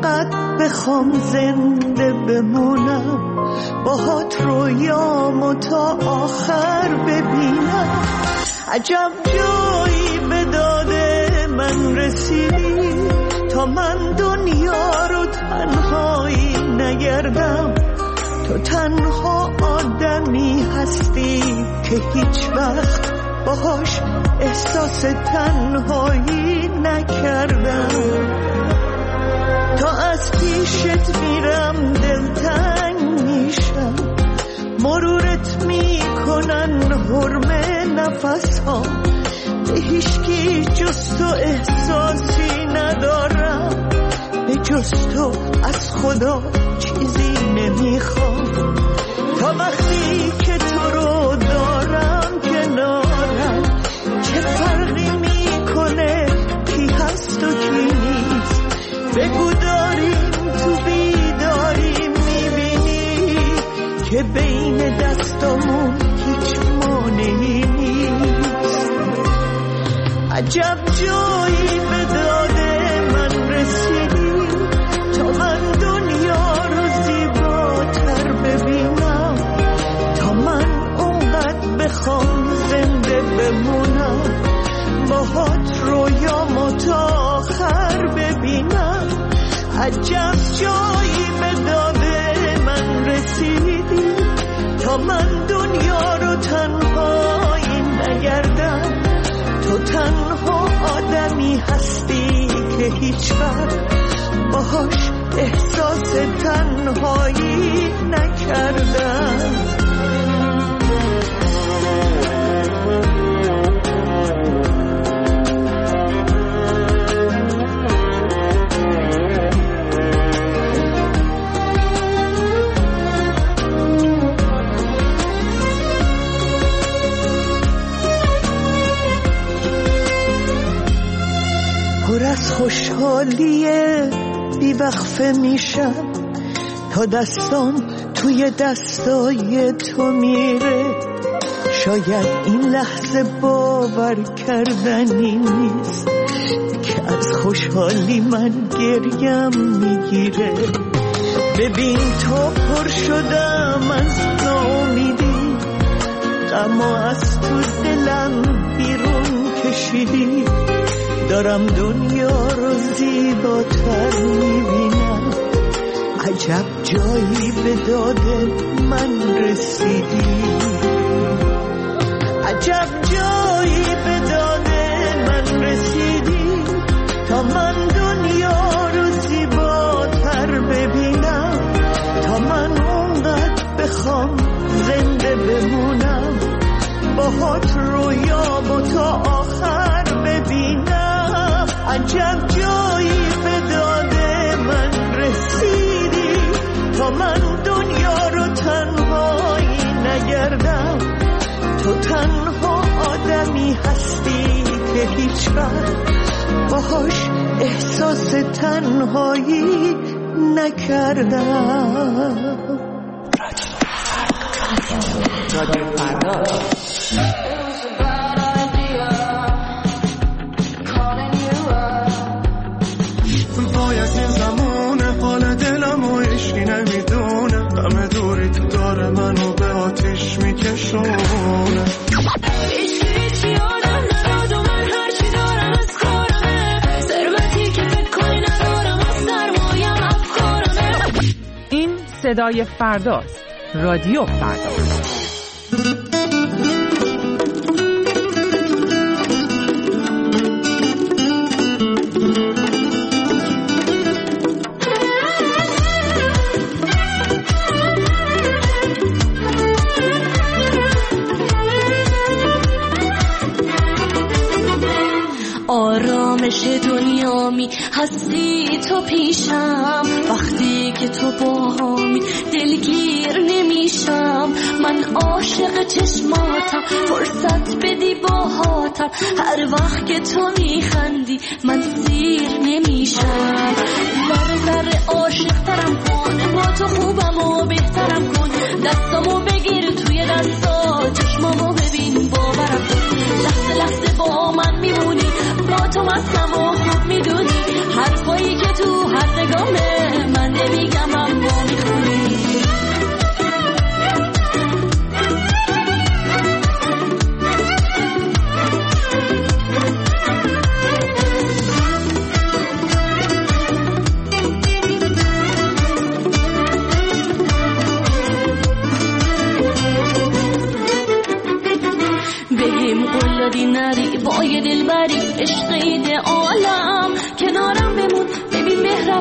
اونقدر بخوام زنده بمونم، باهات رویامو تا آخر ببینم. عجب جایی به داد من رسیدی تا من دنیا رو تنهایی نگردم. تو تنها آدمی هستی که هیچ وقت باهاش احساس تنهایی نکردم. تا از پیشت میرم دلتنگ میشم، مرورت میکنن حرم نفس ها. به هیچکی جز تو احساسی ندارم، به جز تو از خدا چیزی نمیخوام. تا وقتی که تو رو دارم کنارم، چه فرقی میکنه کی هست و کی نیست. بگو داریم تو بیداری میبینی که بین دستامون هیچ مانعی نیست. عجب جایی به داد من رسیدی تا من دنیا رو زیباتر ببینم. تا من اونقدر بخوام زنده بمونم، باهات رویامو تا آخر ببینم. عجب جایی به داد من رسیدی تا من دنیا رو تنهایی نگردم. تو تنها آدمی هستی که هیچ وقت باهاش احساس تنهایی نکردم. پر از خوشحالیه بیوقفه میشم تا دستام توی دستای تو میره. شاید این لحظه باور کردنی نیست که از خوشحالی من گریم میگیره. ببین تو پر شدم از ناامیدی، غمو از تو دلم بیرون کشیدی. دارم دنیا رو زیباتر میبینم. عجب جایی به داد من رسیدی. عجب جایی به داد من رسیدی تا من دنیا رو زیباتر ببینم. تا من اونقدر بخوام زنده بمونم، باهات رویامو تا آخر ببینم. عجب جایی به داد من رسیدی تا من دنیا رو تنهایی نگردم. تو تنها آدمی هستی که هیچ وقت باهاش احساس تنهایی نکردم. رادیو فردا. همه دوری تو داره منو به آتیش میکشونه. هیچ یادم نداد و من هرچی دارم از کارمه. ثروتی که فکر کنی ندارم از سرمایم افکارمه. این صدای فرداست. رادیو فردا. آرامش دنیامی هستی تو پیشم. وقتی که تو باهامی دلگیر نمیشم. من عاشق چشماتم، فرصت بدی باهاتم. هر وقت که تو میخندی من سیر نمیشم. ذره ذره عاشق ترم کن، با تو خوبم و بهترم کن. دستامو بگیر توی دستا، چشمامو ببین باورم کن. لحظه لحظه با من میمونی، با تو مستم و خوب میدونی. حرفایی که تو هر نگامه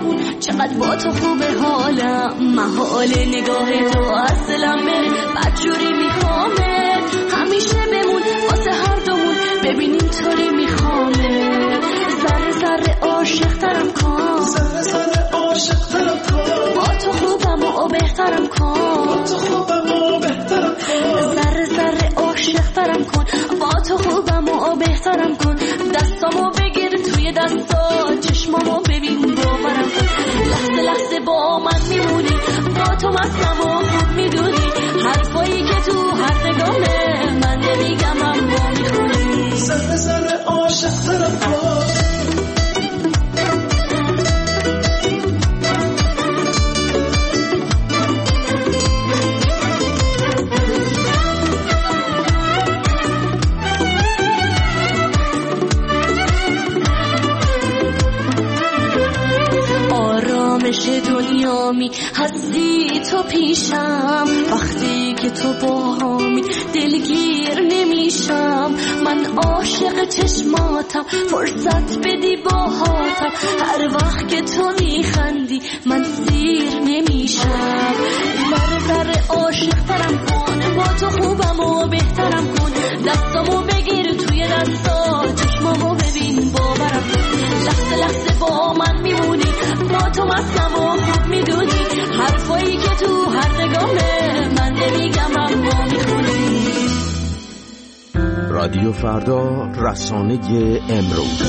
خیابون چقدر با تو خوبه حالم، محال نگاه تو از دلم بره، بدجوری میخوامه همیشه بمون واسه هر دومون، ببین اینطوری میخوامه ذره ذره عاشق ترم کن، ذره ذره عاشق ترم کن، با تو خوبم و بهترم کن، با تو خوبم و بهترم کن، ذره ذره عاشق ترم کن، با تو خوبم و بهترم کن، دستامو بگیر توی دستا، چشمامو ببین باورم کن، لحظه لحظه با من میمونی، با تو مستم و خوب میدونی، حرفایی که تو هر نگامه من نمیگم اما میخونی، ذره ذره عاشق ترم کن. آرامش دنیامی هستی تو پیشم، وقتی که تو باهامی دلگیر نمیشم، من عاشق چشماتم فرصت بدی باهاتم، هر وقت که تو میخندی من سیر نمیشم، ذره ذره عاشق ترم کن، با تو خوبم و بهترم کن، دستامو بگیر توی دستا، چشمامو ببین باورم کن، لحظه لحظه با من میمونی، با تو مستم و خوب میدونی، حرفایی که تو هر نگامه من نمیگم اما میخونی. رادیو فردا، رسانه امروز.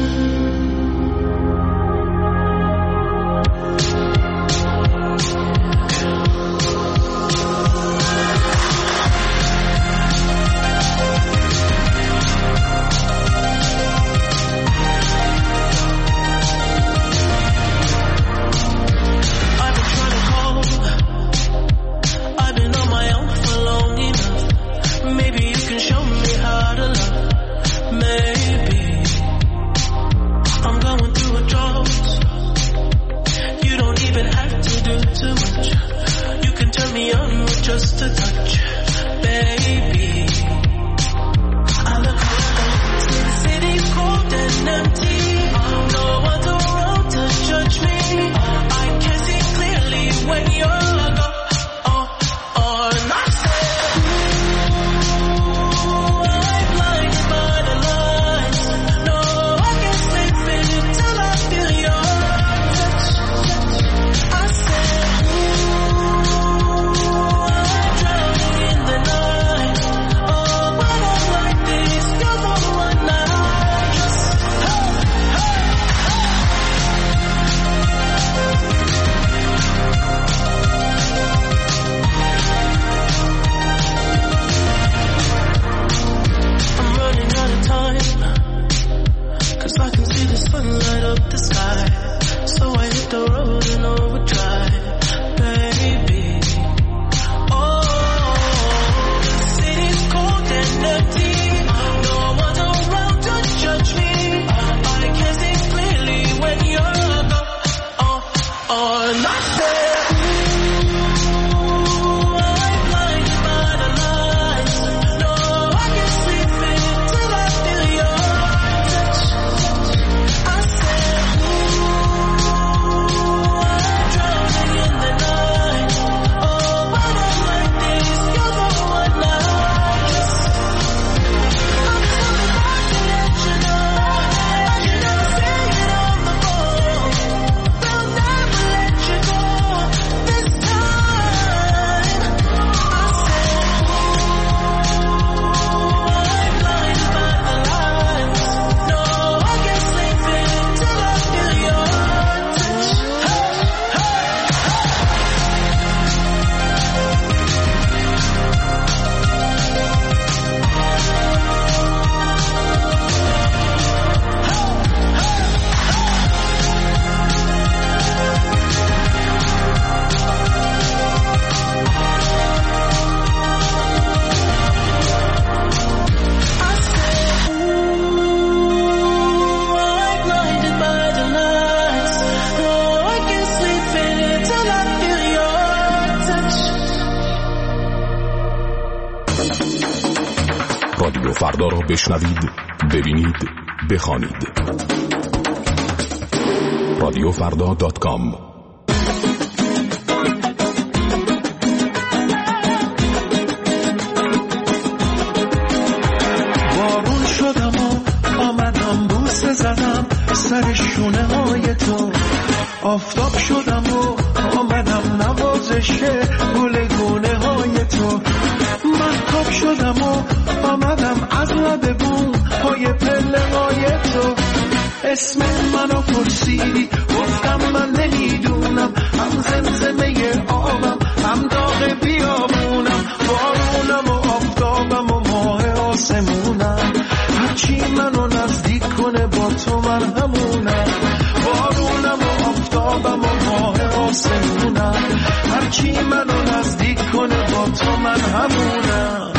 رادیو فردا را بشنوید، ببینید، بخوانید. رادیوفردا.com. بارون شدم و آمدم بوسه زدم سر شونه های تو، آفتاب شدم و آمدم نوازش گل گونه های تو، مهتاب شدم و آمدم از لب بوم های پله های تو، اسم منو پرسیدی گفتم من نمیدونم، هم زمزمه آبم هم داغ بیابونم، بارونم و آفتابم و ماه آسمونم، هرچی منو نزدیک کنه با تو من همونم، بارونم و آفتابم و ماه آسمونم، هرچی منو نزدیک کنه با تو من همونم.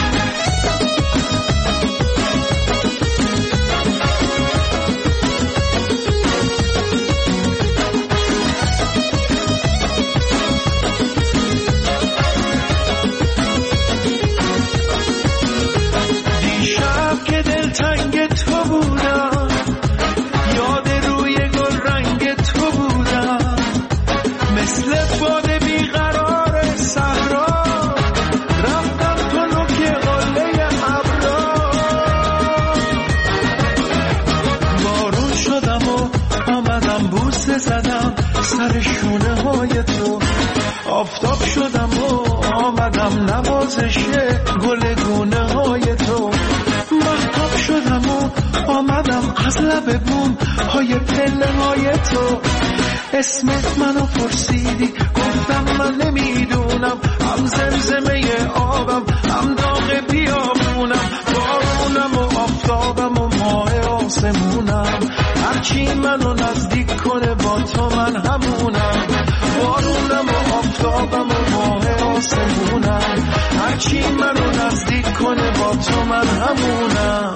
سر شونه های تو، آفتاب شدم و آمدم نوازش گل گونه های تو، مهتاب شدم و آمدم از لب بوم های پله های تو، اسمت منو پرسیدی گفتم من نمیدونم، هم زمزمه آبم هم داغ بیابونم، بارونم و آفتابم و ماه آسمونم، هرچی منو نزدیک کنه با تو من همونم، بارونم و آفتابم و ماه آسمونم، هرچی منو نزدیک کنه با تو من همونم.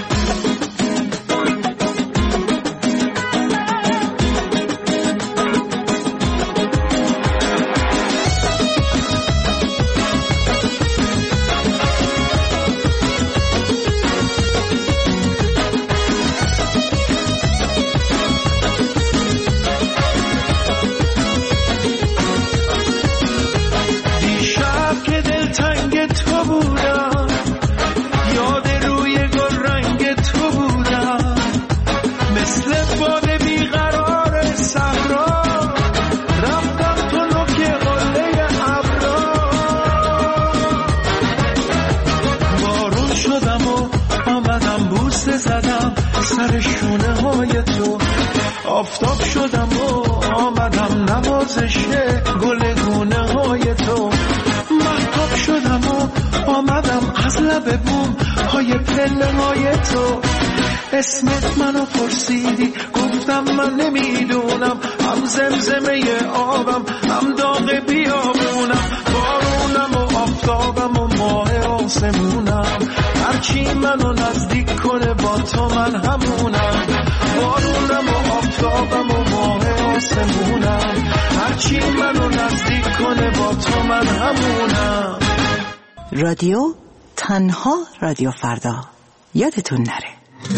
سر شونه های تو، آفتاب شدم و آمدم نوازش گل گونه های تو، مهتاب شدم و آمدم از لب بوم های پله های تو، اسمت منو پرسیدی گفتم من نمیدونم، هم زمزمه آبم هم داغ بیابونم، بارونم و آفتابم و ماه آسمونم، هرچی منو نزدیک کنه با تو من همونم، بارونم و آفتابم و ماه آسمونم، هرچی منو نزدیک کنه با تو من همونم. رادیو تنها رادیو فردا، یادتون نره.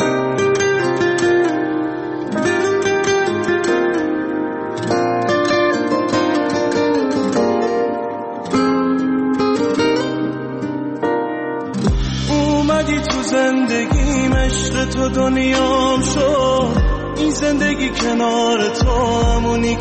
اومدی تو زندگیم، عشق تو دنیام شد، این زندگی کنار تو همونی